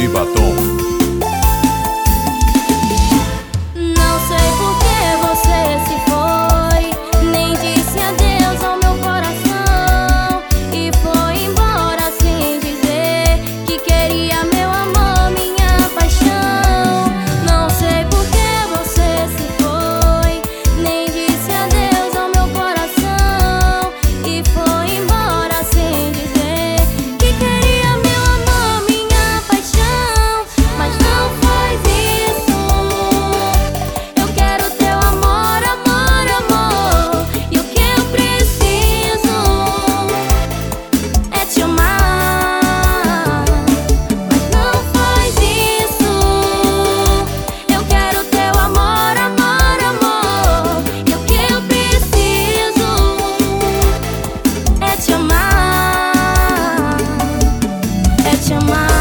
de batom. Não sei por que você se foi, nem disse adeus ao meu coração, e foi embora sem dizer que queria meu amor, minha paixão. Não sei por que você se foi, nem disse adeus ao meu coração, e foi embora sem dizer que queria meu amor, minha paixão. Mas não faz isso. Eu quero teu amor, amor, amor, e o que eu preciso é te amar. Mas não faz isso. Eu quero teu amor, amor, amor, e o que eu preciso é te amar. É te amar.